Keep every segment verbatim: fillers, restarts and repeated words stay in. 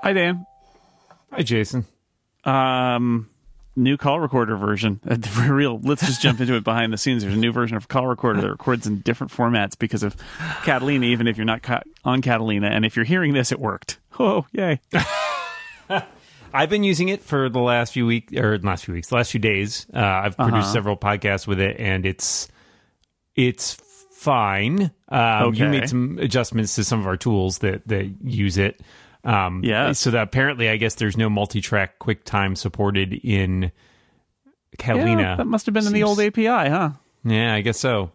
Hi, Dan. Hi, Jason. Um, new call recorder version. Uh, for real, let's just jump into it behind the scenes. There's a new version of call recorder that records in different formats because of Catalina, even if you're not ca- on Catalina. And if you're hearing this, it worked. Oh, yay. I've been using it for the last few weeks, or last few weeks, the last few days. Uh, I've produced Uh-huh. several podcasts with it, and it's it's fine. Um, Okay. You made some adjustments to some of our tools that, that use it. Um, Yes. So that apparently, I guess there's no multi-track QuickTime supported in Catalina. Yeah, that must have been in the Seems- old A P I, huh? Yeah, I guess so.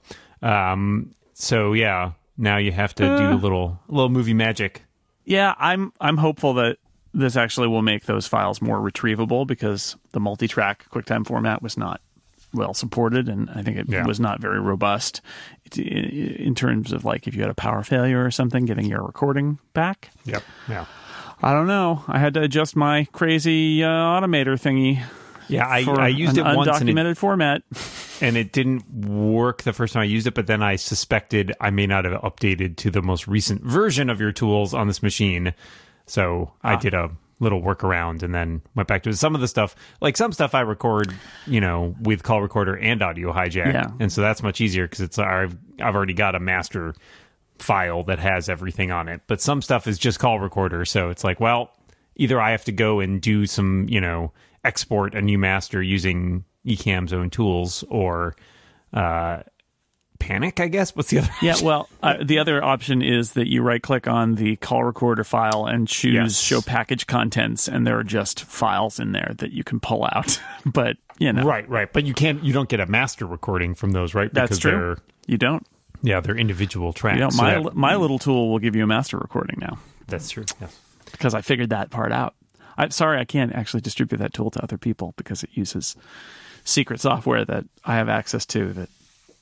Um, so yeah, now you have to Uh. do a little a little movie magic. Yeah, I'm I'm hopeful that this actually will make those files more retrievable because the multi-track QuickTime format was not well supported, and I think it Yeah. was not very robust in, in terms of like if you had a power failure or something, getting your recording back. Yep. Yeah. I don't know. I had to adjust my crazy uh, automator thingy. Yeah, I, for I used an it once and it, undocumented format. and it didn't work the first time I used it, but then I suspected I may not have updated to the most recent version of your tools on this machine. So I Ah. did a little workaround and then went back to it. Some of the stuff, like some stuff I record, you know, with call recorder and audio hijack. Yeah. And so that's much easier because it's I've, I've already got a master file that has everything on it. But some stuff is just call recorder. So it's like, well, either I have to go and do some, you know, export a new master using Ecamm's own tools or uh, Panic, I guess. What's the other Yeah, option? well, uh, the other option is that you right-click on the call recorder file and choose Yes. Show Package Contents, and there are just files in there that you can pull out. But, you know, Right, right. But you can't, you don't get a master recording from those, right? that's Because true. they're, You don't. yeah, they're individual tracks. You know, So my, that- my little tool will give you a master recording now that's true. Yes. because I figured that part out. I'm sorry I can't actually distribute that tool to other people because it uses secret software that I have access to that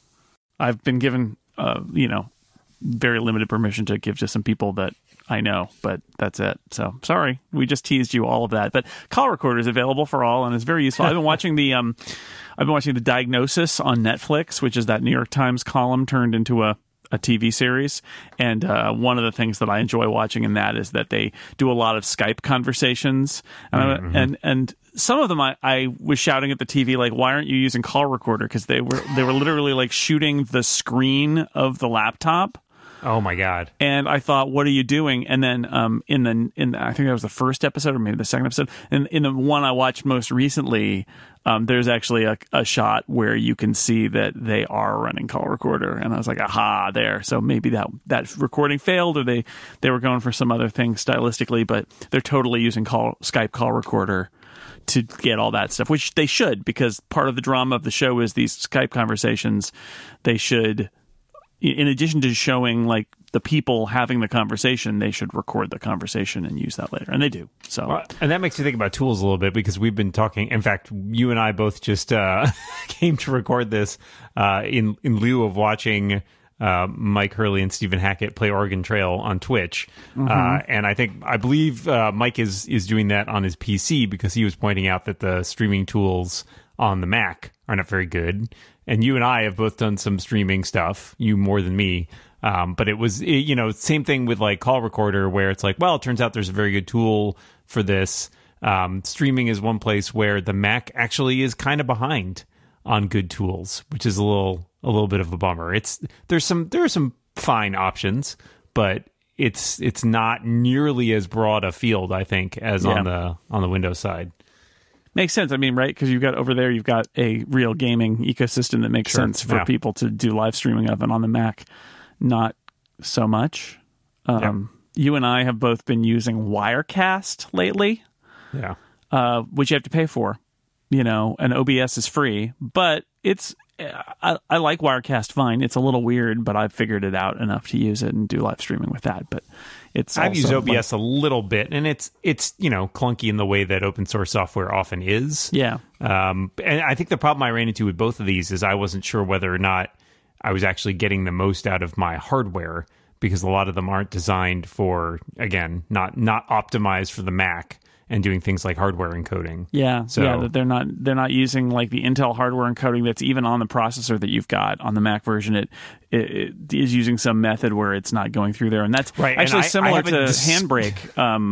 I've been given, uh, you know, very limited permission to give to some people that I know, but that's it. So sorry, we just teased you all of that. But call recorder is available for all and it's very useful. I've been watching the, um, I've been watching the Diagnosis on Netflix, which is that New York Times column turned into a a T V series. And uh, one of the things that I enjoy watching in that is that they do a lot of Skype conversations. And, Mm-hmm. and, and some of them I, I was shouting at the T V, like, why aren't you using call recorder? Because they were, they were literally like shooting the screen of the laptop. Oh my God. And I thought, what are you doing? And then um, in the in the, I think that was the first episode or maybe the second episode. And in the one I watched most recently, um, there's actually a, a shot where you can see that they are running call recorder. And I was like, aha, there. So maybe that that recording failed, or they they were going for some other thing stylistically, but they're totally using call Skype call recorder to get all that stuff, which they should, because part of the drama of the show is these Skype conversations. They should, in addition to showing like the people having the conversation, they should record the conversation and use that later. And they do. So Well, and that makes me think about tools a little bit because we've been talking. In fact, you and I both just uh, came to record this uh, in in lieu of watching uh, Mike Hurley and Stephen Hackett play Oregon Trail on Twitch. Uh, and I think I believe uh, Mike is is doing that on his P C because he was pointing out that the streaming tools on the Mac are not very good. And you and I have both done some streaming stuff, you more than me. Um, but it was, it, you know, same thing with like call recorder where it's like, well, it turns out there's a very good tool for this. Um, streaming is one place where the Mac actually is kind of behind on good tools, which is a little, a little bit of a bummer. It's, there's some, there are some fine options, but it's, it's not nearly as broad a field, I think, as Yeah. on the, on the Windows side. makes sense. I mean, right? Because you've got over there, you've got a real gaming ecosystem that makes Sure. sense for Yeah. people to do live streaming of, and on the Mac, not so much. Um, You and I have both been using Wirecast lately, Yeah. uh, which you have to pay for, you know, and O B S is free, but it's, I, I like Wirecast fine. It's a little weird, but I've figured it out enough to use it and do live streaming with that. But it's I've also used O B like- S a little bit, and it's it's you know clunky in the way that open source software often is. yeah. Um, and I think the problem I ran into with both of these is I wasn't sure whether or not I was actually getting the most out of my hardware because a lot of them aren't designed for, again, not not optimized for the Mac and doing things like hardware encoding. Yeah, So- yeah, that they're not they're not using like the Intel hardware encoding that's even on the processor that you've got on the Mac version. It, it, it is using some method where it's not going through there, and that's Right, and actually I- I similar haven't to dis- Handbrake. Um,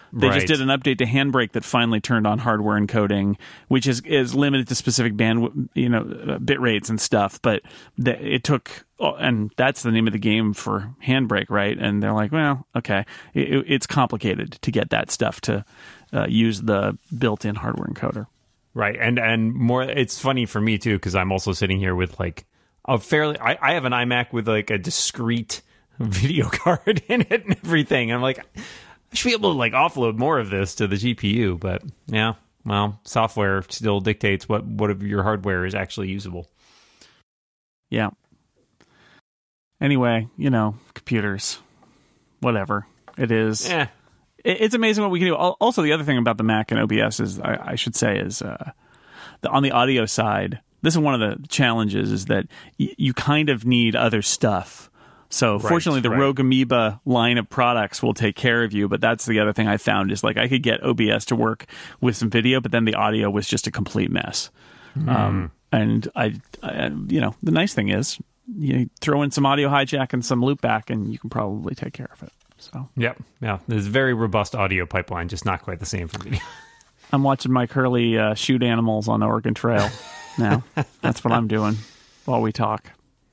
They Right. just did an update to Handbrake that finally turned on hardware encoding, which is is limited to specific band, you know, uh, bit rates and stuff. But the, it took, oh, and that's the name of the game for Handbrake, right? And they're like, well, okay, it, it's complicated to get that stuff to uh, use the built-in hardware encoder. Right, and and more. It's funny for me too because I'm also sitting here with like a fairly. I, I have an iMac with like a discrete video card in it and everything. And I'm like, I should be able to like offload more of this to the G P U, but yeah, well, software still dictates what what of your hardware is actually usable. Yeah. Anyway, you know, computers, whatever it is. Yeah. It's amazing what we can do. Also, the other thing about the Mac and O B S is, I, I should say, is uh, the, on the audio side, this is one of the challenges, is that y- you kind of need other stuff. So Right, fortunately, the right. Rogue Amoeba line of products will take care of you. But that's the other thing I found is like I could get O B S to work with some video, but then the audio was just a complete mess. Mm. Um, and I, I, you know, the nice thing is you throw in some audio hijack and some loopback, and you can probably take care of it. So Yep. Yeah. There's a very robust audio pipeline, just not quite the same for video. I'm watching Mike Hurley uh, shoot animals on the Oregon Trail now. That's what I'm doing while we talk.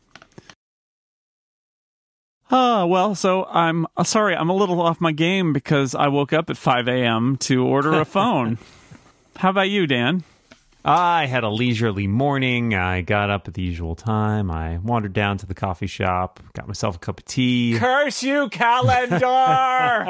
Oh, well, so I'm uh, sorry, I'm a little off my game because I woke up at five a.m. to order a phone. How about you, Dan? I had a leisurely morning. I got up at the usual time. I wandered down to the coffee shop, got myself a cup of tea. Curse you, calendar!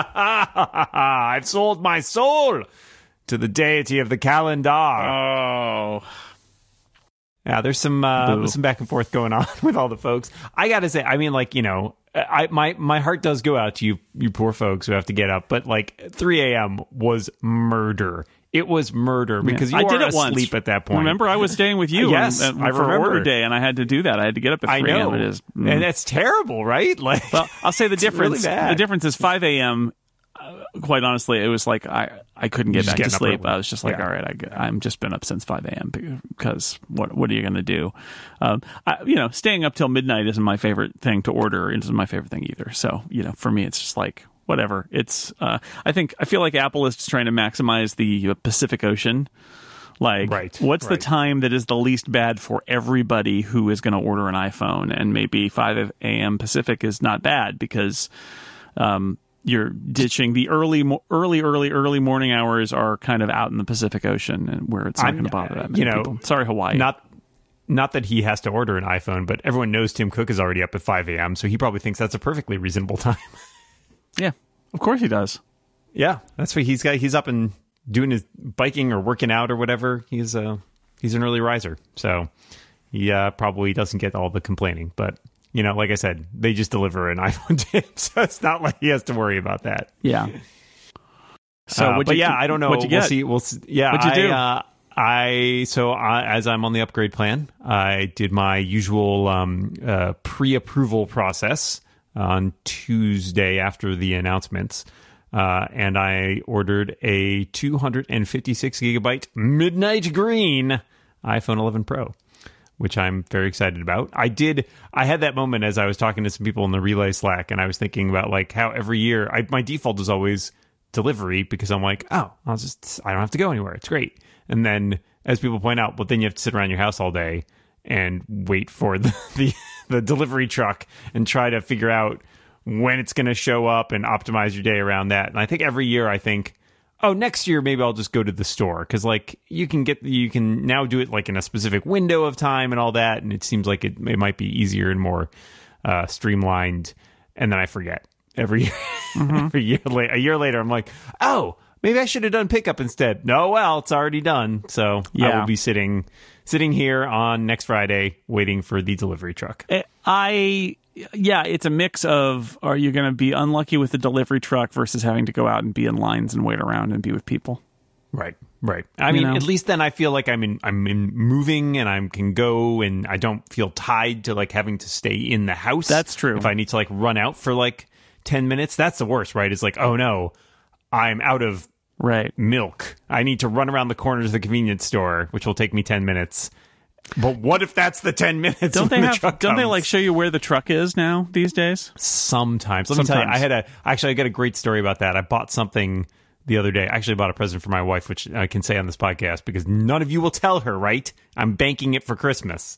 I've sold my soul to the deity of the calendar. Oh. Yeah, there's some uh, Boo. some back and forth going on with all the folks. I got to say, I mean, like, you know, I my my heart does go out to you, you poor folks who have to get up. But like three a.m. was murder. It was murder because you I were did it asleep once. at that point. Remember, I was staying with you Yes, and, uh, I for remember. order day, and I had to do that. I had to get up at I three know a.m. It is, mm. and that's terrible, right? Like, Well, I'll say the it's difference. really bad. The difference is five a.m. Uh, quite honestly, it was like I, I couldn't get Just back to getting up sleep. early. I was just like, Yeah. all right, I, I'm just been up since five a.m. because what what are you going to do? Um, I, you know, staying up till midnight isn't my favorite thing to order. It isn't my favorite thing either. So you know, for me, it's just like whatever. It's uh, I think I feel like Apple is just trying to maximize the Pacific Ocean. Like, Right, what's the right. time that is the least bad for everybody who is going to order an iPhone? And maybe five a.m. Pacific is not bad because um, you're ditching the early, mo- early, early, early morning hours are kind of out in the Pacific Ocean, and where it's not I'm- going to bother that many you know, people. Sorry, Hawaii. not not that he has to order an iPhone, but everyone knows Tim Cook is already up at five a.m., so he probably thinks that's a perfectly reasonable time. Yeah, of course he does. Yeah, that's what he's got. He's up and doing his biking or working out or whatever. He's uh he's an early riser, so he uh, probably doesn't get all the complaining. But you know, like I said, they just deliver an iPhone to him, so it's not like he has to worry about that. Yeah. So, Uh, what'd but you, yeah, I don't know. What'd you we'll get? see. We'll see. Yeah, What'd you I, do? Uh, I so I, as I'm on the upgrade plan, I did my usual um, uh, pre-approval process on Tuesday after the announcements. Uh, and I ordered a two hundred fifty-six gigabyte midnight green iPhone eleven Pro, which I'm very excited about. I did. I had that moment as I was talking to some people in the Relay Slack, and I was thinking about like how every year I, my default is always delivery because I'm like, oh, I'll just I don't have to go anywhere. It's great. And then as people point out, well, then you have to sit around your house all day and wait for the the, the delivery truck and try to figure out when it's going to show up and optimize your day around that. And I think every year I think, oh, next year maybe I'll just go to the store because like you can get you can now do it like in a specific window of time and all that, and it seems like it, it might be easier and more uh, streamlined. And then I forget every year. Mm-hmm. every year later, a year later, I'm like, oh, maybe I should have done pickup instead. No, well, it's already done, so I Yeah. will be sitting sitting here on next Friday waiting for the delivery truck. I yeah, it's a mix of are you going to be unlucky with the delivery truck versus having to go out and be in lines and wait around and be with people. Right, right. I You mean, know? at least then I feel like I'm in, I'm in moving and I can go and I don't feel tied to like having to stay in the house. That's true. If I need to like run out for like ten minutes, that's the worst, right? It's like, oh no, I'm out of Right. milk. I need to run around the corners of the convenience store, which will take me ten minutes. But what if that's the ten minutes? Don't they when have? the truck Don't they comes? like show you where the truck is now these days? Sometimes. Let Sometimes. me tell you, I had a actually I got a great story about that. I bought something the other day. I actually bought a present for my wife, which I can say on this podcast because none of you will tell her, right? I'm banking it for Christmas.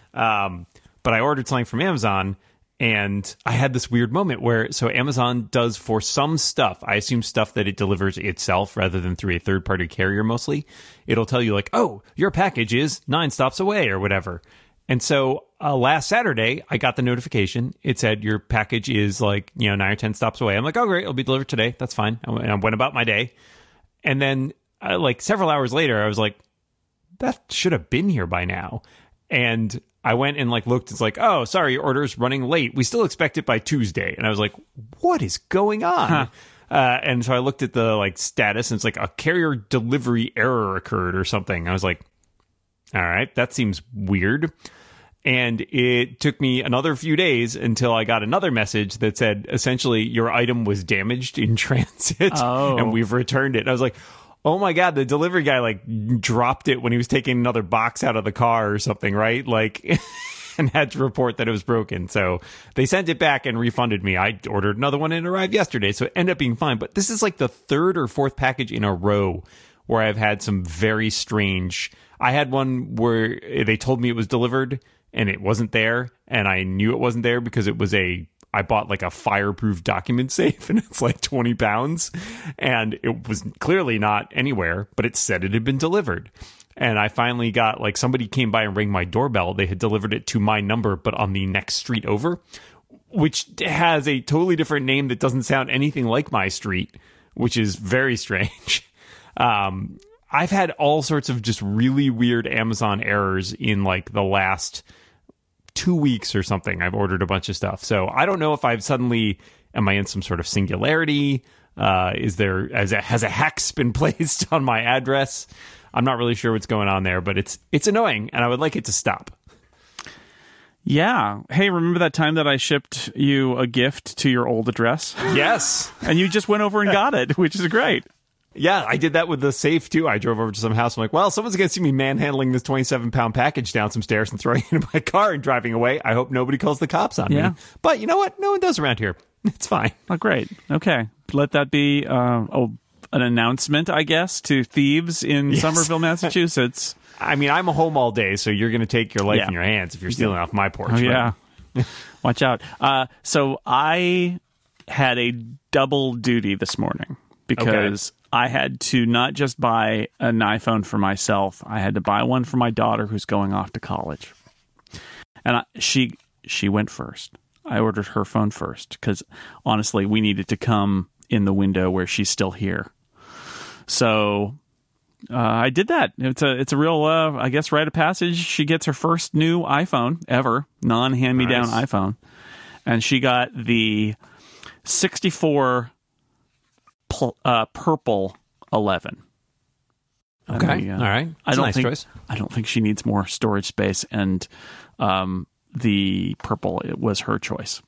Um, but I ordered something from Amazon, and I had this weird moment where, so Amazon does for some stuff, I assume stuff that it delivers itself rather than through a third-party carrier mostly, it'll tell you like, oh, your package is nine stops away or whatever. And so uh, last Saturday, I got the notification. It said your package is like, you know, nine or ten stops away. I'm like, oh, great, it'll be delivered today. That's fine. And I went about my day. And then uh, like several hours later, I was like, that should have been here by now. And I went and like looked. It's like, oh, sorry, your order's running late. We still expect it by Tuesday. And I was like, what is going on? Huh. Uh, and so I looked at the like status, and it's like a carrier delivery error occurred or something. I was like, all right, that seems weird. And it took me another few days until I got another message that said, essentially, your item was damaged in transit, oh. and we've returned it. And I was like, oh my God, the delivery guy like dropped it when he was taking another box out of the car or something, right? Like, and had to report that it was broken. So they sent it back and refunded me. I ordered another one and it arrived yesterday, so it ended up being fine. But this is like the third or fourth package in a row where I've had some very strange. I had one where they told me it was delivered and it wasn't there, and I knew it wasn't there because it was a, I bought like a fireproof document safe, and it's like twenty pounds, and it was clearly not anywhere, but it said it had been delivered. And I finally got, like, somebody came by and rang my doorbell. They had delivered it to my number, but on the next street over, which has a totally different name that doesn't sound anything like my street, which is very strange. Um, I've had all sorts of just really weird Amazon errors in like the last two weeks or something. I've ordered a bunch of stuff. So I don't know if I've suddenly, am I in some sort of singularity? Uh, is there, has a, has a hex been placed on my address? I'm not really sure what's going on there, but it's, it's annoying, and I would like it to stop. Yeah. Hey, remember that time that I shipped you a gift to your old address? Yes. And you just went over and got it, which is great. Yeah, I did that with the safe, too. I drove over to some house. I'm like, well, someone's going to see me manhandling this twenty-seven pound package down some stairs and throwing it in my car and driving away. I hope nobody calls the cops on yeah. me. But you know what? No one does around here. It's fine. Oh, great. Okay. Let that be uh, oh, an announcement, I guess, to thieves in yes. Somerville, Massachusetts. I mean, I'm home all day, so you're going to take your life yeah. in your hands if you're stealing off my porch. Oh, right? yeah. Watch out. Uh, so I had a double duty this morning because okay. I had to not just buy an iPhone for myself. I had to buy one for my daughter who's going off to college. And I, she she went first. I ordered her phone first because, honestly, we needed to come in the window where she's still here. So uh, I did that. It's a it's a real, uh, I guess, rite of passage. She gets her first new iPhone ever, non-hand-me-down nice. iPhone. And she got the sixty-four pl- uh, purple eleven. Okay, the, uh, all right. That's I don't a nice think choice. I don't think she needs more storage space, and um, the purple, it was her choice.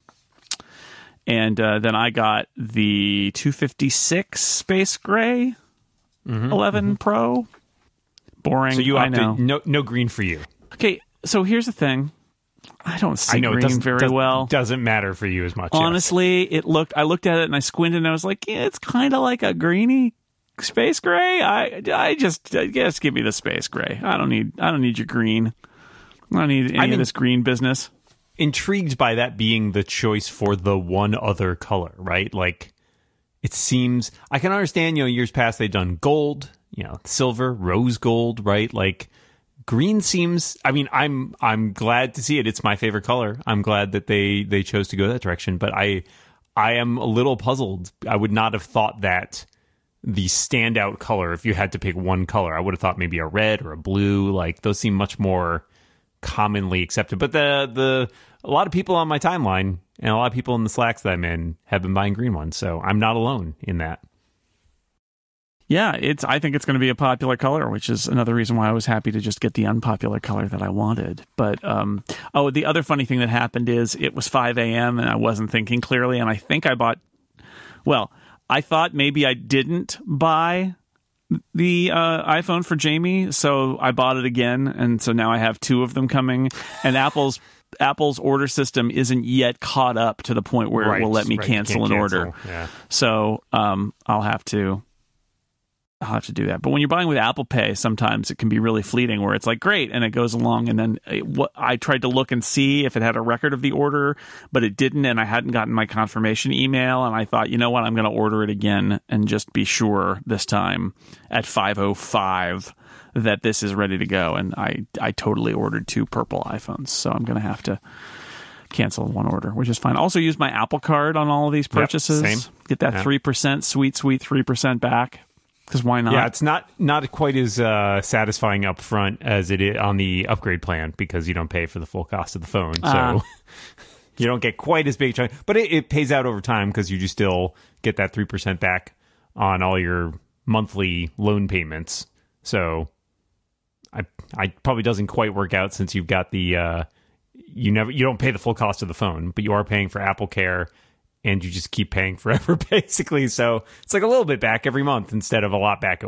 And uh, then I got the two fifty-six Space Gray mm-hmm, eleven mm-hmm. Pro. Boring. So you I opted know. no no green for you. Okay, so here's the thing. I don't see I know, green it very does, well. Doesn't matter for you as much. Honestly, yes. it looked. I looked at it and I squinted and I was like, yeah, it's kind of like a greeny space gray. I, I just I guess give me the space gray. I don't need. I don't need your green. I don't need any I mean, of this green business. Intrigued by that being the choice for the one other color, right? Like, it seems I can understand. You know, years past they've done gold, you know, silver, rose gold, right? Like. Green seems. I mean, I'm I'm glad to see it. It's my favorite color. I'm glad that they they chose to go that direction. But I I am a little puzzled. I would not have thought that the standout color, if you had to pick one color, I would have thought maybe a red or a blue. Like those seem much more commonly accepted. But the the a lot of people on my timeline and a lot of people in the Slacks that I'm in have been buying green ones. So I'm not alone in that. Yeah, it's. I think it's going to be a popular color, which is another reason why I was happy to just get the unpopular color that I wanted. But, um, oh, the other funny thing that happened is it was five a.m. and I wasn't thinking clearly, and I think I bought, well, I thought maybe I didn't buy the uh, iPhone for Jamie, so I bought it again, and so now I have two of them coming. And Apple's Apple's order system isn't yet caught up to the point where right, it will let me right. cancel an cancel. order. Yeah. So um, I'll have to. I'll have to do that. But when you're buying with Apple Pay, sometimes it can be really fleeting where it's like, great, and it goes along. And then it, what, I tried to look and see if it had a record of the order, but it didn't. And I hadn't gotten my confirmation email. And I thought, you know what, I'm going to order it again and just be sure this time at five oh five that this is ready to go. And I, I totally ordered two purple iPhones. So I'm going to have to cancel one order, which is fine. Also use my Apple Card on all of these purchases. Yep, same. Get that yeah. three percent, sweet, sweet three percent back. Because why not? Yeah, it's not not quite as uh, satisfying up front as it is on the upgrade plan because you don't pay for the full cost of the phone. So Uh. you don't get quite as big a chunk. But it, it pays out over time because you just still get that three percent back on all your monthly loan payments. So I I probably doesn't quite work out since you've got the... Uh, you never you don't pay the full cost of the phone, but you are paying for Apple Care and you just keep paying forever, basically. So it's like a little bit back every month instead of a lot back at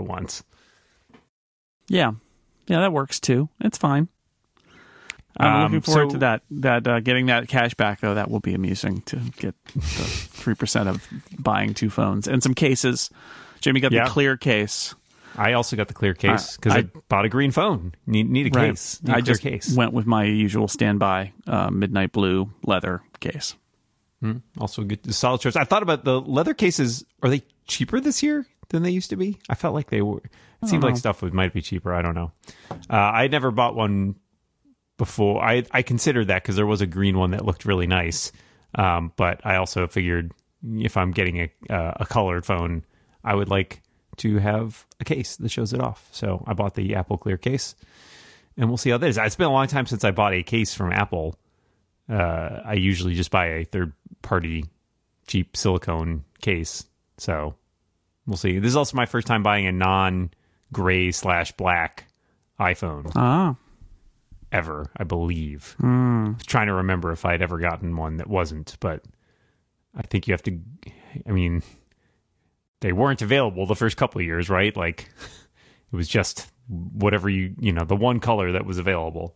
once. Yeah. Yeah, that works too. It's fine. I'm Um, looking forward so- to that. That uh, getting that cash back, though, that will be amusing to get the three percent of buying two phones and some cases. Jamie got Yeah. the clear case. I also got the clear case because I- I, bought a green phone. Need need a Right. case. Need a I clear just case. went with my usual standby uh, midnight blue leather case. Mm, also, good solid choice. I thought about the leather cases. Are they cheaper this year than they used to be? I felt like they were. It seemed like know. stuff would might be cheaper. I don't know. Uh, I never bought one before. I I considered that because there was a green one that looked really nice. Um, but I also figured if I'm getting a uh, a colored phone, I would like to have a case that shows it off. So I bought the Apple Clear case, and we'll see how that is. It's been a long time since I bought a case from Apple. Uh, I usually just buy a third-party cheap silicone case, so we'll see. This is also my first time buying a non-gray slash black iPhone Ah. ever, I believe. Mm. I was trying to remember if I'd ever gotten one that wasn't, but I think you have to. I mean, they weren't available the first couple of years, right? Like it was just whatever you you know the one color that was available.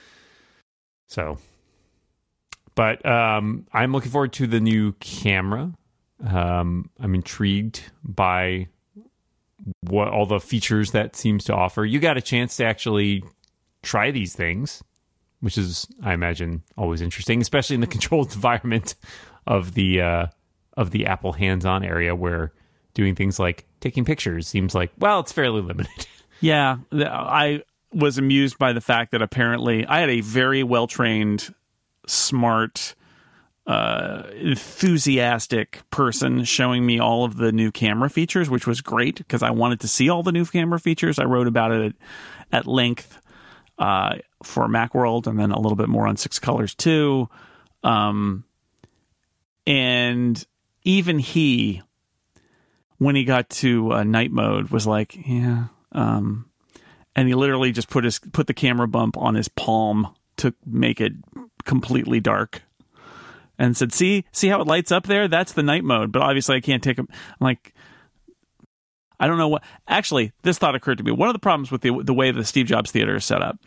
So. But um, I'm looking forward to the new camera. Um, I'm intrigued by what all the features that seems to offer. You got a chance to actually try these things, which is, I imagine, always interesting, especially in the controlled environment of the uh, of the Apple hands-on area, where doing things like taking pictures seems like, well, it's fairly limited. Yeah, th- I was amused by the fact that apparently I had a very well-trained, smart, uh, enthusiastic person showing me all of the new camera features, which was great because I wanted to see all the new camera features. I wrote about it at, at length uh, for Macworld, and then a little bit more on Six Colors too. Um, and even he, when he got to uh, night mode, was like, yeah. Um, and he literally just put his put the camera bump on his palm to make it completely dark, and said, "See, see how it lights up there? That's the night mode." But obviously, I can't take them. I'm like, I don't know what. Actually, this thought occurred to me. One of the problems with the the way the Steve Jobs Theater is set up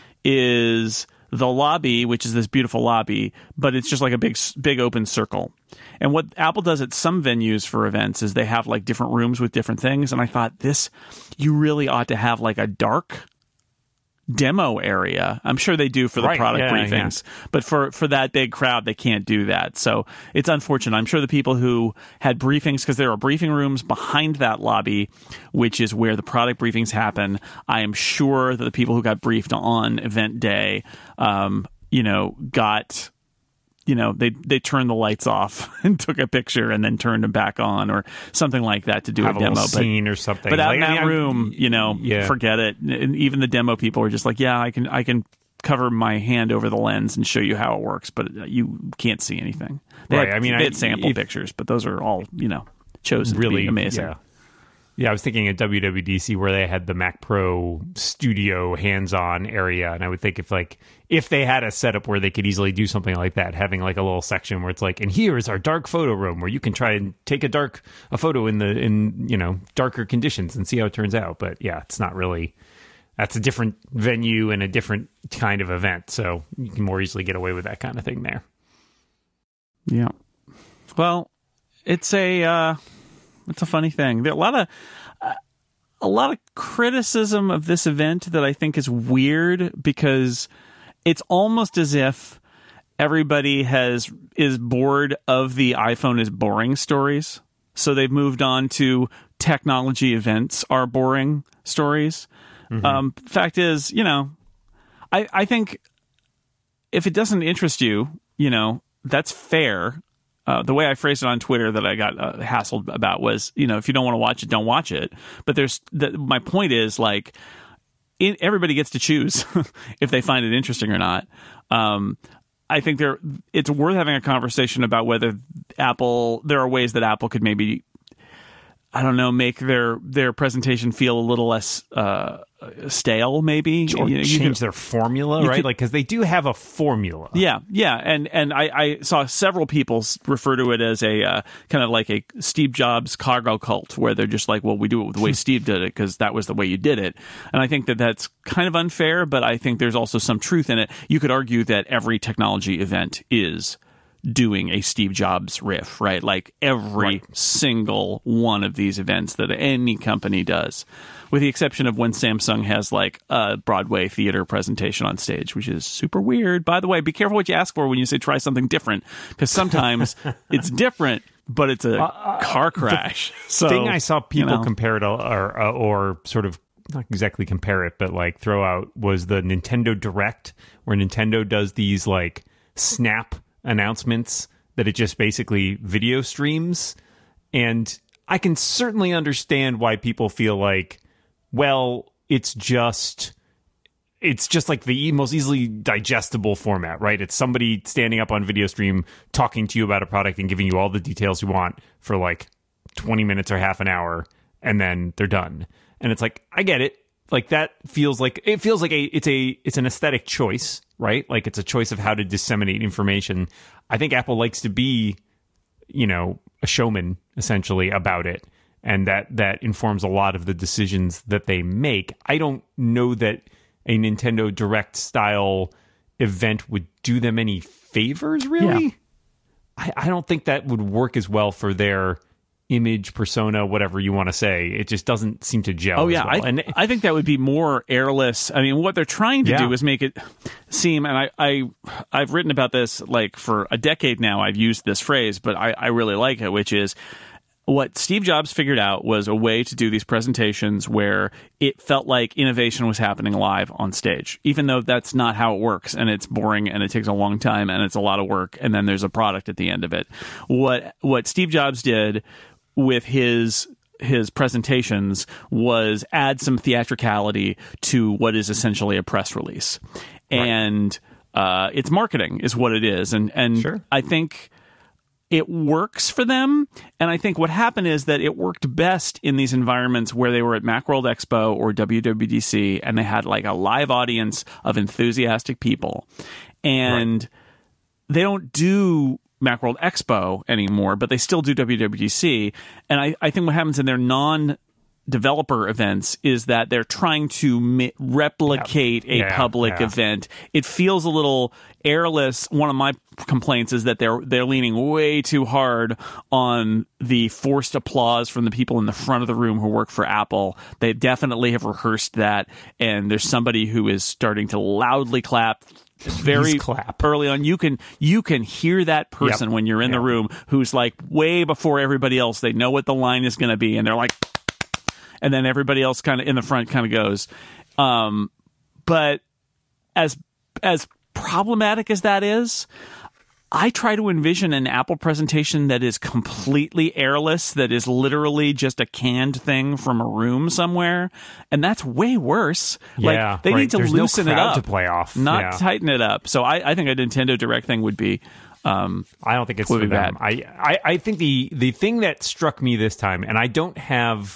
is the lobby, which is this beautiful lobby, but it's just like a big, big open circle. And what Apple does at some venues for events is they have like different rooms with different things. And I thought, this, you really ought to have like a dark demo area. I'm sure they do for the Right, product yeah, briefings, but for, for that big crowd, they can't do that. So it's unfortunate. I'm sure the people who had briefings, because there are briefing rooms behind that lobby, which is where the product briefings happen. I am sure that the people who got briefed on event day, um, you know, got, you know, they they turned the lights off and took a picture and then turned them back on or something like that to do Have a a demo. little But scene or something. but out Like, in I that mean, I'm- room, you know, yeah. forget it. And even the demo people were just like, yeah, I can I can cover my hand over the lens and show you how it works, but you can't see anything. They Right, had, I mean, they I- had sample if- pictures, but those are all, you know, chosen really to be amazing. Yeah. Yeah, I was thinking at W W D C where they had the Mac Pro studio hands-on area, and I would think if like if they had a setup where they could easily do something like that, having like a little section where it's like, and here is our dark photo room where you can try and take a dark a photo in the in you know darker conditions and see how it turns out. But yeah, it's not really. That's a different venue and a different kind of event, so you can more easily get away with that kind of thing there. Yeah. Well, it's a. Uh... It's a funny thing. There are a lot of uh, a lot of criticism of this event that I think is weird because it's almost as if everybody has is bored of the iPhone is boring stories. So they've moved on to technology events are boring stories. Mm-hmm. Um, fact is, you know, I I think if it doesn't interest you, you know, that's fair. Uh, the way I phrased it on Twitter that I got uh, hassled about was, you know, if you don't want to watch it, don't watch it. But there's the, my point is like it, everybody gets to choose if they find it interesting or not. Um, I think there it's worth having a conversation about whether Apple there are ways that Apple could maybe I don't know make their their presentation feel a little less uh, stale, maybe, or you know, change you could, their formula, right? Could, like because they do have a formula. Yeah, yeah, and and I, I saw several people refer to it as a uh, kind of like a Steve Jobs cargo cult, where they're just like, well, we do it the way Steve did it because that was the way you did it, and I think that that's kind of unfair, but I think there's also some truth in it. You could argue that every technology event is doing a Steve Jobs riff, right? Like every right. single one of these events that any company does, with the exception of when Samsung has like a Broadway theater presentation on stage, which is super weird. By the way, be careful what you ask for when you say try something different, because sometimes it's different, but it's a uh, car crash. The so, thing I saw people you know. compare it or, or, or sort of not exactly compare it, but like throw out was the Nintendo Direct, where Nintendo does these like snap announcements that it just basically video streams. And I can certainly understand why people feel like, well, it's just it's just like the most easily digestible format, right? It's somebody standing up on video stream talking to you about a product and giving you all the details you want for like twenty minutes or half an hour, and then they're done. And it's like, I get it. Like that feels like it feels like a it's a it's an aesthetic choice, right? Like it's a choice of how to disseminate information. I think Apple likes to be, you know, a showman essentially about it, and that that informs a lot of the decisions that they make. I don't know that a Nintendo Direct style event would do them any favors, really. Yeah. I, I don't think that would work as well for their image, persona, whatever you want to say. It just doesn't seem to gel. Oh yeah, as well. I, and I think that would be more airless. I mean, what they're trying to yeah. do is make it seem, and I, I, I've written about this like for a decade now. I've used this phrase, but I, I really like it, which is what Steve Jobs figured out was a way to do these presentations where it felt like innovation was happening live on stage, even though that's not how it works, and it's boring and it takes a long time and it's a lot of work, and then there's a product at the end of it. What what Steve Jobs did with his his presentations was add some theatricality to what is essentially a press release. Right. And uh, it's marketing is what it is. And, and sure. I think it works for them. And I think what happened is that it worked best in these environments where they were at Macworld Expo or W W D C, and they had like a live audience of enthusiastic people. And right. they don't do Macworld Expo anymore, but they still do W W D C. And I, I think what happens in their non-developer events is that they're trying to mi- replicate yeah. a Yeah, public yeah. event. It feels a little airless. One of my complaints is that they're they're leaning way too hard on the forced applause from the people in the front of the room who work for Apple. They definitely have rehearsed that, and there's somebody who is starting to loudly clap very clap. early on. You can you can hear that person yep. when you're in yep. the room who's like way before everybody else. They know what the line is going to be, and they're like, and then everybody else kind of in the front kind of goes. Um, but as as problematic as that is, I try to envision an Apple presentation that is completely airless, that is literally just a canned thing from a room somewhere, and that's way worse. Yeah, like they right. need to There's loosen no it crowd up, to play off, not yeah. tighten it up. So I, I think a Nintendo Direct thing would be. Um, I don't think it's would for be them. bad. I, I I think the the thing that struck me this time, and I don't have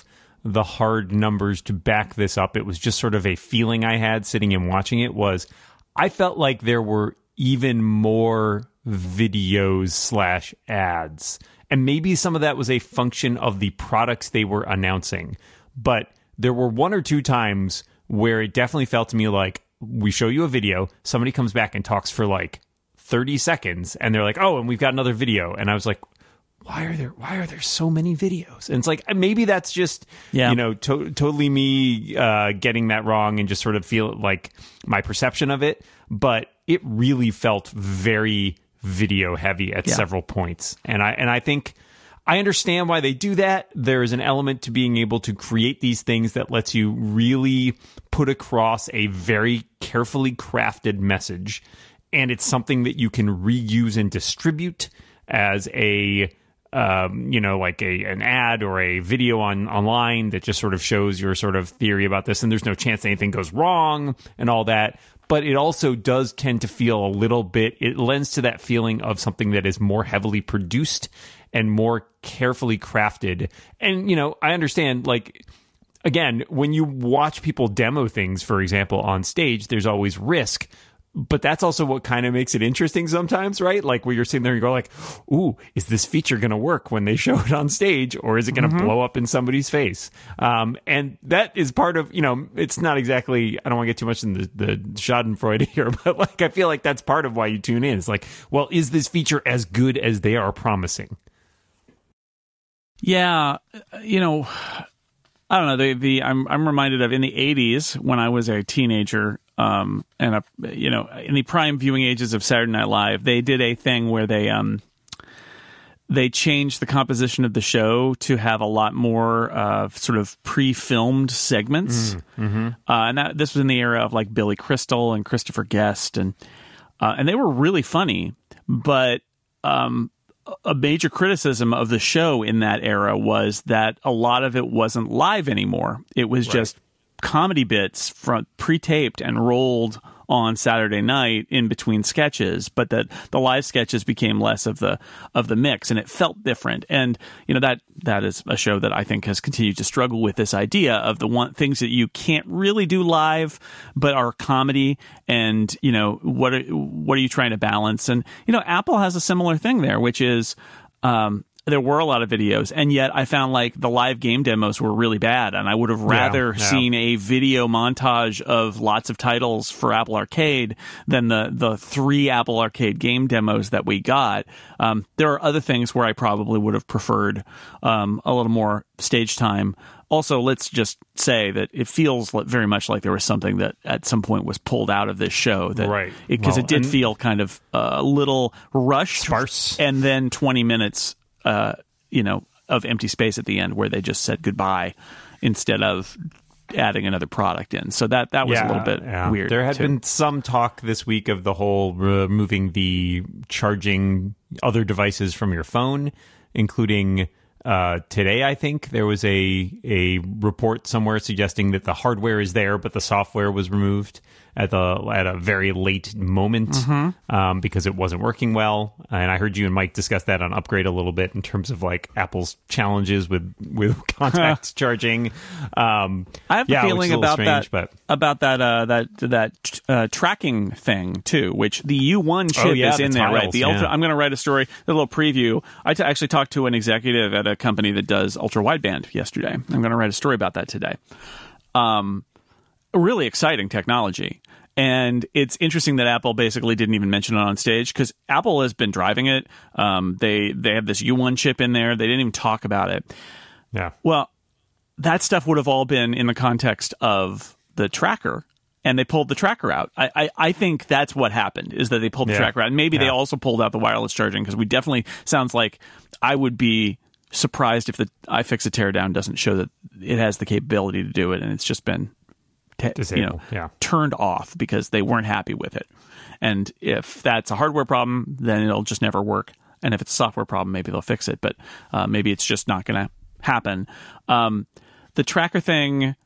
the hard numbers to back this up. It was just sort of a feeling I had sitting and watching it was I felt like there were even more videos slash ads. And maybe some of that was a function of the products they were announcing. But there were one or two times where it definitely felt to me like we show you a video, somebody comes back and talks for like thirty seconds, and they're like, oh, and we've got another video. And I was like, why are there why are there so many videos? And it's like, maybe that's just, yeah. you know, to- totally me uh, getting that wrong and just sort of feel like my perception of it. But it really felt very video heavy at yeah. several points. And I and I think I understand why they do that. There is an element to being able to create these things that lets you really put across a very carefully crafted message. And it's something that you can reuse and distribute as a, um, you know, like a an ad or a video on online that just sort of shows your sort of theory about this. And there's no chance anything goes wrong and all that. But it also does tend to feel a little bit, it lends to that feeling of something that is more heavily produced and more carefully crafted. And, you know, I understand, like, again, when you watch people demo things, for example, on stage, there's always risk. But that's also what kind of makes it interesting sometimes, right? Like where you're sitting there and you go like, ooh, is this feature going to work when they show it on stage, or is it going to mm-hmm. blow up in somebody's face? Um, and that is part of, you know, it's not exactly, I don't want to get too much in the, the schadenfreude here, but like, I feel like that's part of why you tune in. It's like, well, is this feature as good as they are promising? Yeah. You know, I don't know. The, the I'm I'm reminded of in the eighties when I was a teenager, um, and a, you know, in the prime viewing ages of Saturday Night Live, they did a thing where they um they changed the composition of the show to have a lot more uh, sort of pre-filmed segments, mm-hmm. uh, and that this was in the era of like Billy Crystal and Christopher Guest, and uh, and they were really funny, but um. a major criticism of the show in that era was that a lot of it wasn't live anymore. It was right. just comedy bits from pre-taped and rolled on Saturday night in between sketches, but that the live sketches became less of the of the mix, and it felt different. And you know, that that is a show that I think has continued to struggle with this idea of the one things that you can't really do live but are comedy. And you know, what are, what are you trying to balance? And you know, Apple has a similar thing there, which is um there were a lot of videos, and yet I found like the live game demos were really bad, and I would have rather yeah, yeah. seen a video montage of lots of titles for Apple Arcade than the the three Apple Arcade game demos that we got. Um, there are other things where I probably would have preferred um, a little more stage time. Also, let's just say that it feels very much like there was something that at some point was pulled out of this show. That, right. Because well, it did feel kind of uh, a little rushed. Sparse. And then twenty minutes Uh, you know, of empty space at the end where they just said goodbye instead of adding another product in. So that that was yeah, a little bit yeah. weird. There had too. been some talk this week of the whole removing the charging other devices from your phone, including uh, today, I think there was a a report somewhere suggesting that the hardware is there, but the software was removed at the at a very late moment mm-hmm. um, because it wasn't working well. And I heard you and Mike discuss that on Upgrade a little bit in terms of like Apple's challenges with with contact charging. Um, I have yeah, a feeling about strange, that but... about that uh, that that uh, tracking thing too, which the U one chip oh, yeah, is the in there, tiles, right? The yeah. ultra, I'm going to write a story, a little preview. I t- actually talked to an executive at a company that does ultra wideband yesterday. I'm going to write a story about that today. Um, really exciting technology. And it's interesting that Apple basically didn't even mention it on stage because Apple has been driving it. Um, they they have this U one chip in there. They didn't even talk about it. Yeah. Well, that stuff would have all been in the context of the tracker, and they pulled the tracker out. I I, I think that's what happened, is that they pulled the yeah. tracker out. And maybe yeah. they also pulled out the wireless charging, because we definitely sounds like I would be surprised if the iFixit teardown doesn't show that it has the capability to do it, and it's just been Te- you know, yeah. turned off because they weren't happy with it. And if that's a hardware problem, then it'll just never work. And if it's a software problem, maybe they'll fix it. But uh, maybe it's just not going to happen. Um, the tracker thing,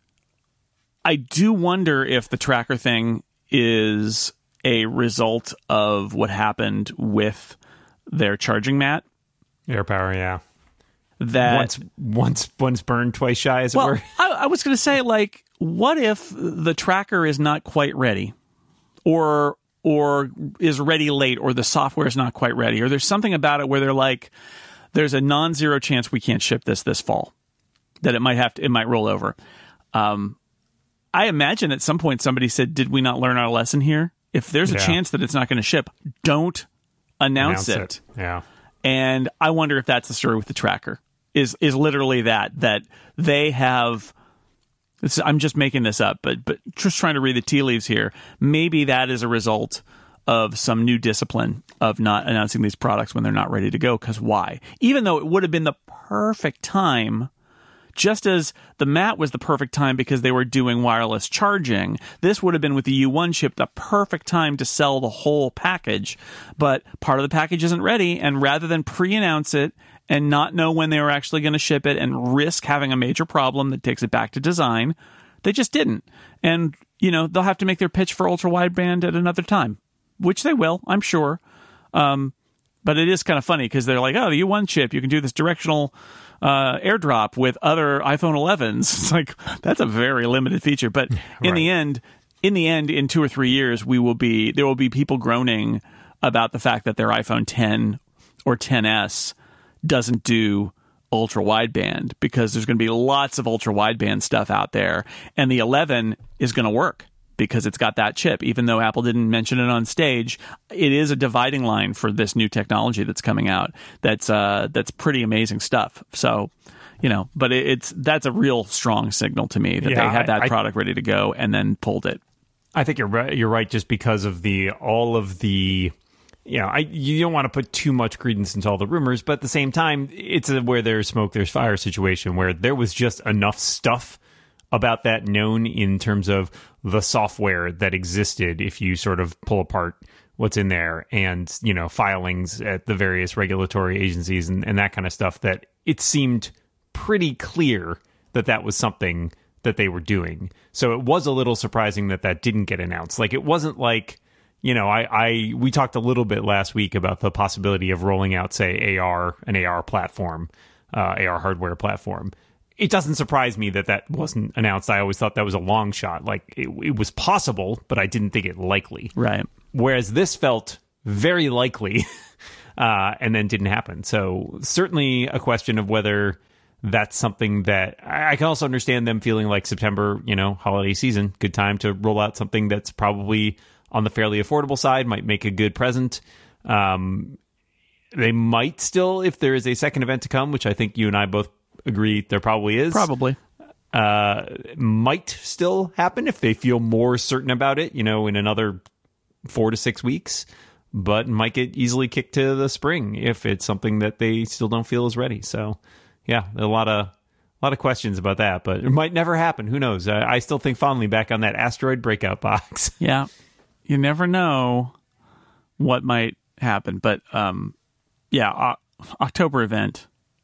I do wonder if the tracker thing is a result of what happened with their charging mat. AirPower, yeah. that once once once burned, twice shy, as well, it were. I, I was going to say, like, what if the tracker is not quite ready, or or is ready late, or the software is not quite ready, or there's something about it where they're like, there's a non-zero chance we can't ship this this fall, that it might have to, it might roll over. Um, I imagine at some point somebody said, "Did we not learn our lesson here? If there's a Yeah. chance that it's not going to ship, don't announce, Announce it. it. Yeah. And I wonder if that's the story with the tracker. Is is literally that that they have. This, I'm just making this up, but but just trying to read the tea leaves here. Maybe that is a result of some new discipline of not announcing these products when they're not ready to go. Because why? Even though it would have been the perfect time. Just as the Mat was the perfect time because they were doing wireless charging, this would have been with the U one chip the perfect time to sell the whole package. But part of the package isn't ready, and rather than pre-announce it and not know when they were actually going to ship it and risk having a major problem that takes it back to design, they just didn't. And, you know, they'll have to make their pitch for ultra-wideband at another time, which they will, I'm sure. Um, but it is kind of funny because they're like, oh, the U one chip, you can do this directional uh, airdrop with other iPhone elevens. It's like, that's a very limited feature. But in Right. the end, in the end, in two or three years, we will be there will be people groaning about the fact that their iPhone ten or ten S doesn't do ultra wideband, because there's going to be lots of ultra wideband stuff out there, and the eleven is going to work because it's got that chip. Even though Apple didn't mention it on stage, it is a dividing line for this new technology that's coming out. That's uh, that's pretty amazing stuff. So, you know, but it, it's that's a real strong signal to me that Yeah, they had that I, I, product ready to go and then pulled it. I think you're right. You're right, just because of the all of the. You know, I you don't want to put too much credence into all the rumors, but at the same time, it's a where there's smoke, there's fire situation where there was just enough stuff about that known in terms of the software that existed if you sort of pull apart what's in there, and, you know, filings at the various regulatory agencies and, and that kind of stuff, that it seemed pretty clear that that was something that they were doing. So it was a little surprising that that didn't get announced. Like, it wasn't like, you know, I, I we talked a little bit last week about the possibility of rolling out, say, A R, an A R platform, uh, A R hardware platform. It doesn't surprise me that that wasn't announced. I always thought that was a long shot. Like, it, it was possible, but I didn't think it likely. Right. Whereas this felt very likely, uh, and then didn't happen. So certainly a question of whether that's something that I, I can also understand them feeling like September, you know, holiday season, good time to roll out something that's probably on the fairly affordable side, might make a good present. Um, they might still, if there is a second event to come, which I think you and I both agree there probably is. Probably. Uh, might still happen if they feel more certain about it, you know, in another four to six weeks. But might get easily kicked to the spring if it's something that they still don't feel is ready. So, yeah, a lot of a lot of questions about that, but it might never happen. Who knows? I, I still think fondly back on that Asteroid breakout box. Yeah. You never know what might happen. But, um, yeah, uh, October event.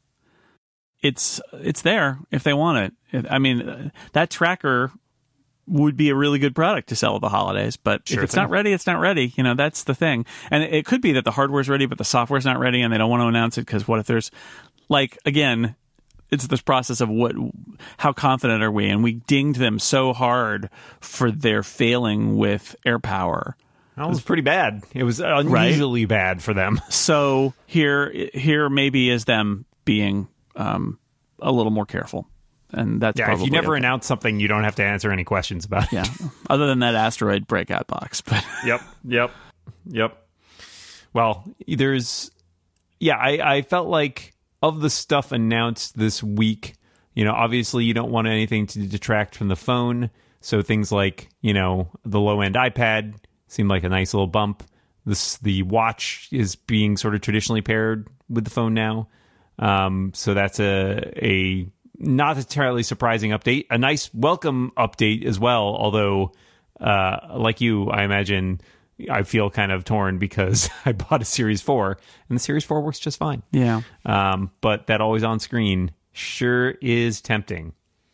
It's it's there if they want it. I mean, that tracker would be a really good product to sell at the holidays. But Sure if it's thing. not ready, it's not ready. You know, that's the thing. And it, it could be that the hardware's ready, but the software's not ready, and they don't want to announce it because what if there's, like, again, it's this process of what, how confident are we? And we dinged them so hard for their failing with AirPower. That was pretty bad. It was unusually bad for them. So here, here maybe is them being um, a little more careful, and that's Yeah, if probably you never okay. announce something, you don't have to answer any questions about it. Yeah, other than that asteroid breakout box, but Yep, yep, yep. Well, there's, yeah, I, I felt like of the stuff announced this week, you know, obviously you don't want anything to detract from the phone. So things like, you know, the low end iPad seemed like a nice little bump. This the watch is being sort of traditionally paired with the phone now. Um, so that's a a not entirely surprising update. A nice welcome update as well, although uh, like you, I imagine I feel kind of torn because I bought a Series four and the Series four works just fine. yeah. Um, but that always on screen sure is tempting.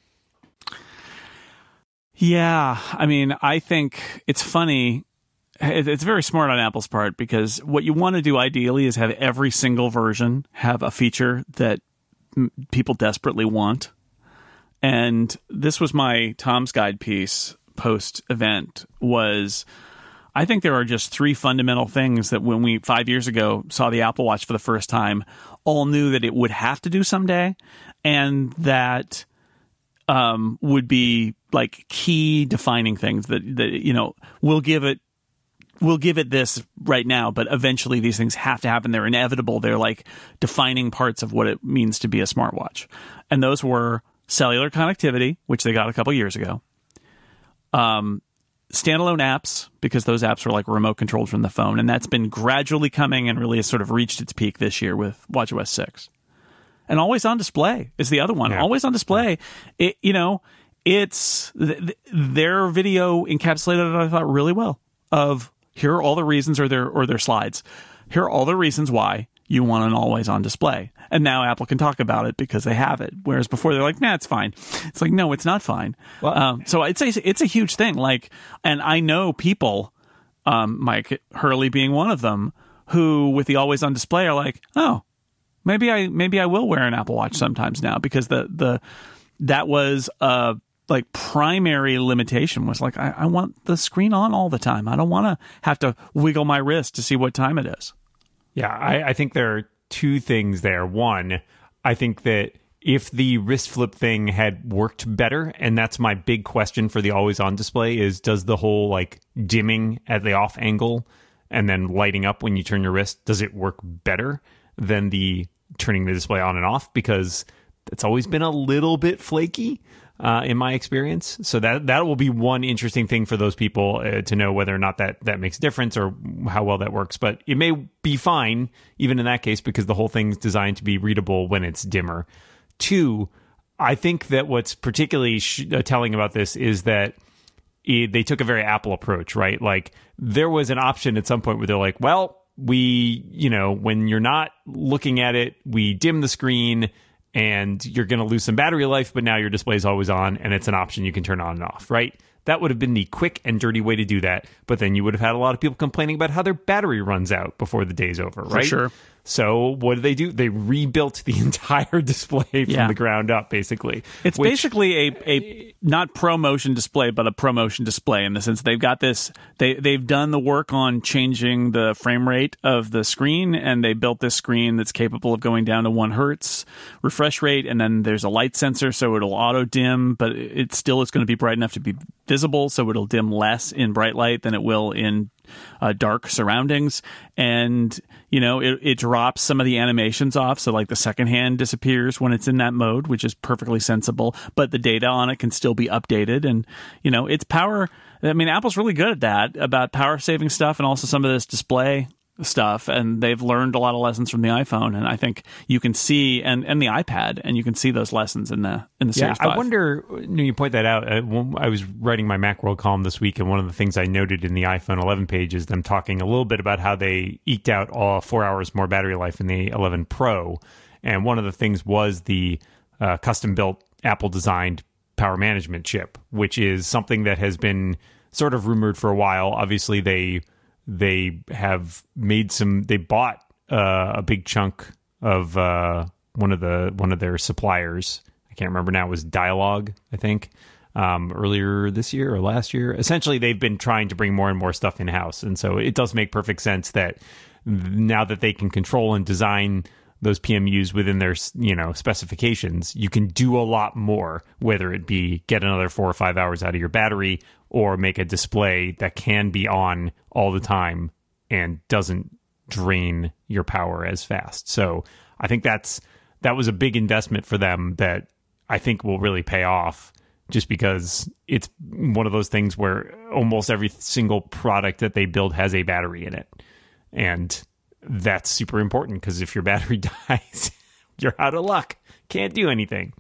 Yeah, I mean, I think it's funny. It- It's very smart on Apple's part, because what you want to do ideally is have every single version have a feature that m- people desperately want. And this was my Tom's Guide piece post-event was, I think there are just three fundamental things that when we, five years ago, saw the Apple Watch for the first time, all knew that it would have to do someday, and that um, would be like key defining things that, that, you know, we'll give it, we'll give it this right now, but eventually these things have to happen. They're inevitable. They're like defining parts of what it means to be a smartwatch. And those were cellular connectivity, which they got a couple years ago. Um, standalone apps, because those apps were like remote controlled from the phone, and that's been gradually coming and really has sort of reached its peak this year with watchOS six. And always on display is the other one. Yeah. Always on display. It, you know, it's th- th- their video encapsulated it, I thought, really well. Of here are all the reasons, or their or their slides. Here are all the reasons why you want an always on display. And now Apple can talk about it because they have it. Whereas before they're like, nah, it's fine. It's like, no, it's not fine. Well, um, so it's a, it's a huge thing. Like, and I know people, um, Mike Hurley being one of them, who with the always on display are like, oh, maybe I, maybe I will wear an Apple Watch sometimes now, because the, the, that was a like primary limitation was like, I, I want the screen on all the time. I don't want to have to wiggle my wrist to see what time it is. Yeah, I, I think there are two things there. One, I think that if the wrist flip thing had worked better, and that's my big question for the always on display, is does the whole like dimming at the off angle and then lighting up when you turn your wrist, does it work better than the turning the display on and off? Because it's always been a little bit flaky. Uh, in my experience. So that that will be one interesting thing for those people uh, to know whether or not that, that makes a difference or how well that works. But it may be fine, even in that case, because the whole thing's designed to be readable when it's dimmer. Two, I think that what's particularly sh- uh, telling about this is that it, they took a very Apple approach, right? Like, there was an option at some point where they're like, well, we, you know, when you're not looking at it, we dim the screen, and you're going to lose some battery life, but now your display is always on, and it's an option you can turn on and off, right? That would have been the quick and dirty way to do that, but then you would have had a lot of people complaining about how their battery runs out before the day's over, right? For sure. So what did they do? They rebuilt the entire display from yeah. the ground up, basically. It's which, basically a, a not ProMotion display, but a ProMotion display, in the sense they've got this, they, they've done the work on changing the frame rate of the screen, and they built this screen that's capable of going down to one hertz refresh rate, and then there's a light sensor, so it'll auto dim, but it still is going to be bright enough to be visible, so it'll dim less in bright light than it will in uh, dark surroundings. And you know, it, it drops some of the animations off, so like the second hand disappears when it's in that mode, which is perfectly sensible, but the data on it can still be updated. And you know, it's power, I mean, Apple's really good at that, about power saving stuff, and also some of this display stuff, and they've learned a lot of lessons from the iPhone, and I think you can see, and, and the iPad, and you can see those lessons in the in the Series yeah, five. I wonder, you point that out, uh, when I was writing my Macworld column this week, and one of the things I noted in the iPhone eleven page is them talking a little bit about how they eked out all four hours more battery life in the eleven Pro, and one of the things was the uh, custom-built Apple-designed power management chip, which is something that has been sort of rumored for a while. Obviously, they they have made some. They bought uh, a big chunk of uh, one of the one of their suppliers. I can't remember now. It was Dialog, I think, um, earlier this year or last year. Essentially, they've been trying to bring more and more stuff in house, and so it does make perfect sense that now that they can control and design those P M Us within their, you know, specifications, you can do a lot more, whether it be get another four or five hours out of your battery, or make a display that can be on all the time and doesn't drain your power as fast. So I think that's that was a big investment for them that I think will really pay off, just because it's one of those things where almost every single product that they build has a battery in it. And that's super important, because if your battery dies, you're out of luck. Can't do anything.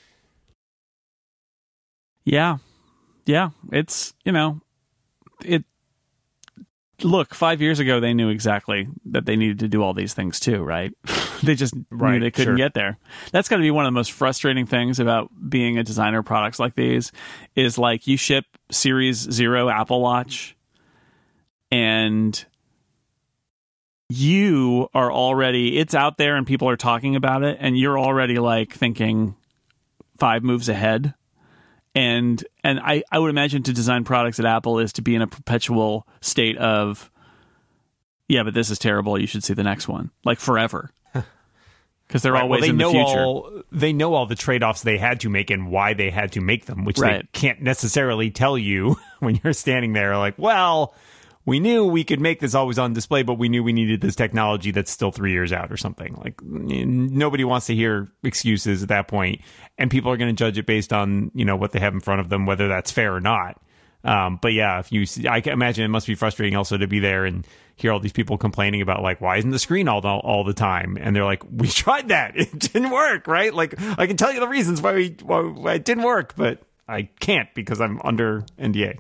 Yeah. Yeah. It's, you know, it. Look, five years ago, they knew exactly that they needed to do all these things too, right? They just right, knew they couldn't sure. get there. That's got to be one of the most frustrating things about being a designer of products like these, is like you ship Series Zero Apple Watch, and you are already, it's out there and people are talking about it, and you're already like thinking five moves ahead. And and I, I would imagine to design products at Apple is to be in a perpetual state of, yeah, but this is terrible. You should see the next one, like forever, because they're right, always well, they in the know future. All, they know all the trade-offs they had to make and why they had to make them, which Right. they can't necessarily tell you when you're standing there like, well, we knew we could make this always on display, but we knew we needed this technology that's still three years out or something. Like, nobody wants to hear excuses at that point, and people are going to judge it based on, you know, what they have in front of them, whether that's fair or not. Um, but yeah, if you, see, I can imagine it must be frustrating also to be there and hear all these people complaining about like, why isn't the screen all the, all the time? And they're like, we tried that, it didn't work, right? Like, I can tell you the reasons why we why, why it didn't work, but I can't because I'm under N D A.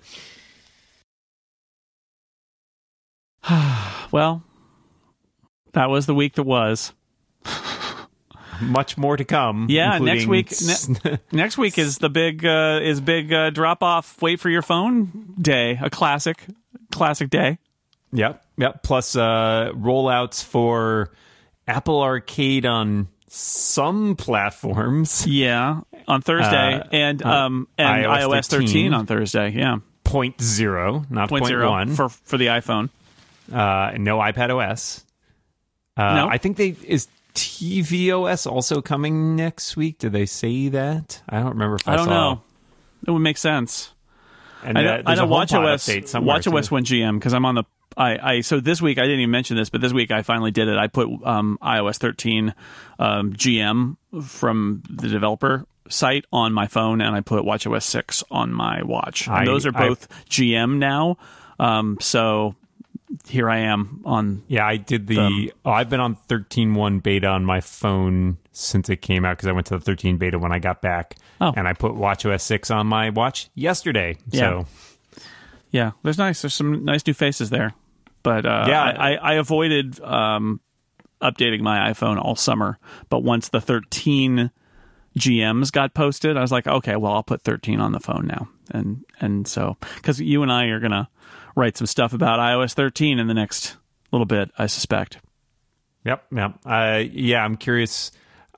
Well, that was the week that was. Much more to come. Yeah, next including... week. Ne- next week is the big uh, is big uh, drop off. Wait for your phone day, a classic, classic day. Yep, yep. Plus uh, rollouts for Apple Arcade on some platforms. Yeah, on Thursday, Uh, and um and iOS iOS thirteen. thirteen on Thursday. Yeah, Point zero, not point point zero one. for for the iPhone. Uh, no iPadOS. Uh, No? I think they is tvOS also coming next week. Did they say that? I don't remember if I, I don't saw. know. It would make sense. And I know, uh, I there's know a HomePod WatchOS. update somewhere, WatchOS too. went G M because I'm on the. I, I so this week I didn't even mention this, but this week I finally did it. I put um, iOS thirteen um, G M from the developer site on my phone, and I put WatchOS six on my watch. And I- those are I- both G M now. Um, so here I am on. Yeah, I did the. Um, oh, I've been on thirteen point one beta on my phone since it came out because I went to the thirteen beta when I got back, Oh. and I put WatchOS six on my watch yesterday. Yeah. So Yeah, there's nice. There's some nice new faces there, but uh, Yeah. I, I, I avoided um, updating my iPhone all summer. But once the thirteen G Ms got posted, I was like, okay, well, I'll put thirteen on the phone now, and and so because you and I are gonna write some stuff about iOS thirteen in the next little bit, I suspect. Yep, yep. Uh, yeah, I'm curious.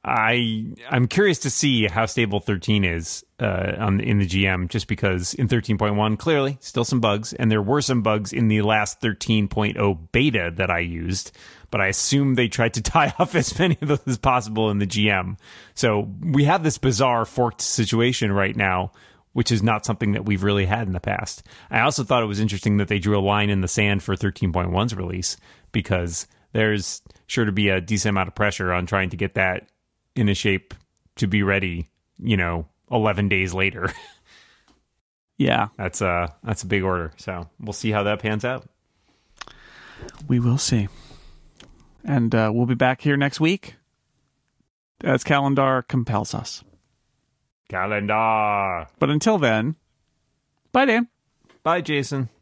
I I'm curious to see how stable thirteen is uh, on in the G M, just because in thirteen point one, clearly still some bugs, and there were some bugs in the last thirteen point oh beta that I used. But I assume they tried to tie off as many of those as possible in the G M. So we have this bizarre forked situation right now, which is not something that we've really had in the past. I also thought it was interesting that they drew a line in the sand for thirteen point one's release, because there's sure to be a decent amount of pressure on trying to get that in a shape to be ready, you know, eleven days later. Yeah, That's a, that's a big order. So we'll see how that pans out. we will see, and uh, we'll be back here next week as calendar compels us. Calendar. But until then, bye, Dan. Bye, Jason.